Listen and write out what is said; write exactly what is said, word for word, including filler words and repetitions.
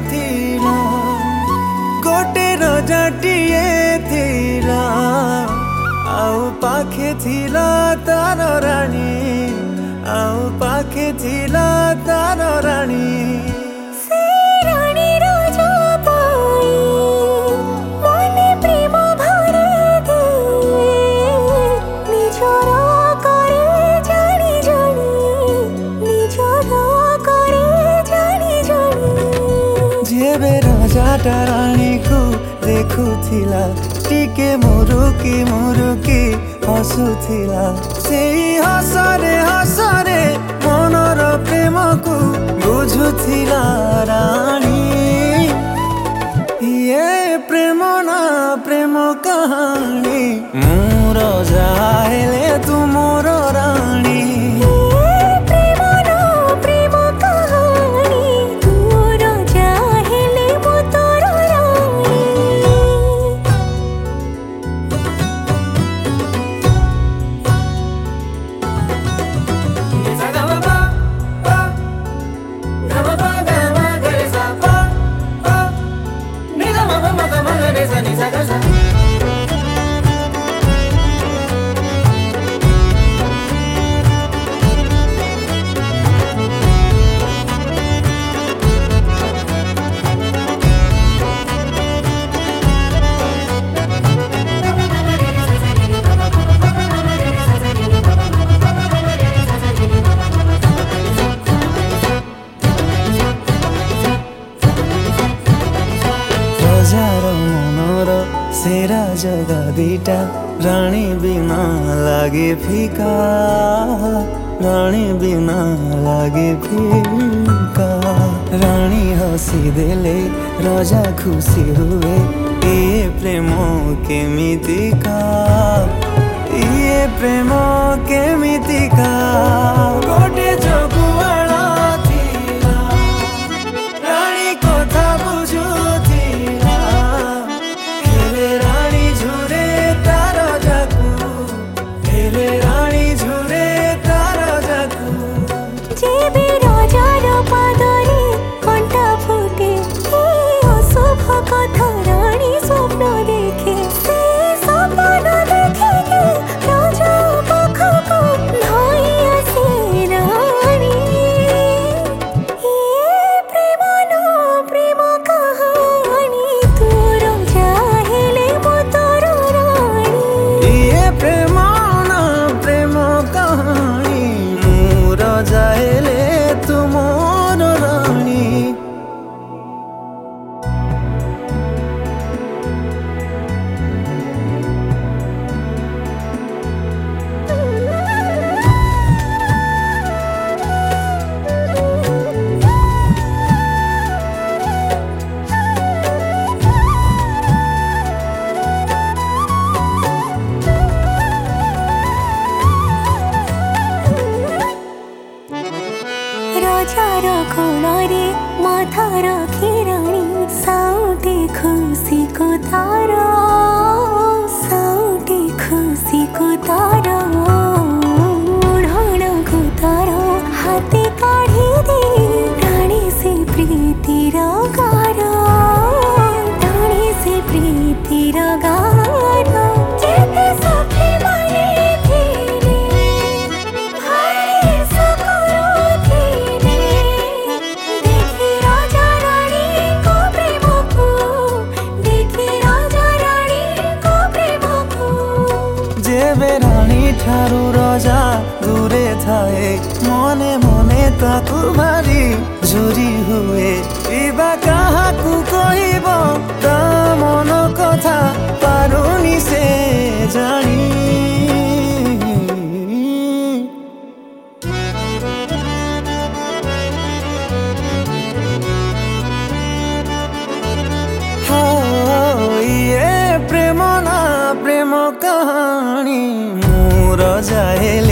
थिला गोटे रजाटिए थिला आउ पाखे थिला तार रानी आउ पाखे थिला तार रानी राजा रानी को देखुथिला टिके मुरुकी मुरुकी हसुथिला सेई हसरे हसरे मनर प्रेम को बुझुथिला रानी ये प्रेम ना प्रेम कहानी मु राजा हेले तू मोर रानी सेरा जगा दीटा रानी बिना लागे फीका रानी बिना लागे फीका रानी हसी देले राजा खुशी हुए ये प्रेम केमितिका ये प्रेम केमितिका गोटे जगुआला थिला रानी कथा बुझुथिला राजार कोणारे माथा रखी रानी साउटे खुशी को तारा साउटे खुशी को तारा ओढ़ना को तारा हाथे काढ़ी दे रानी से प्रीति गारा रानी से प्रीति गारा ठारू राजा दूरे थाए मने मने ताकू भारी झुरी हुए इबा काहाकू कहिब ता मन कथा पारुनी से जानी ये प्रेम ना प्रेम कहानी राजा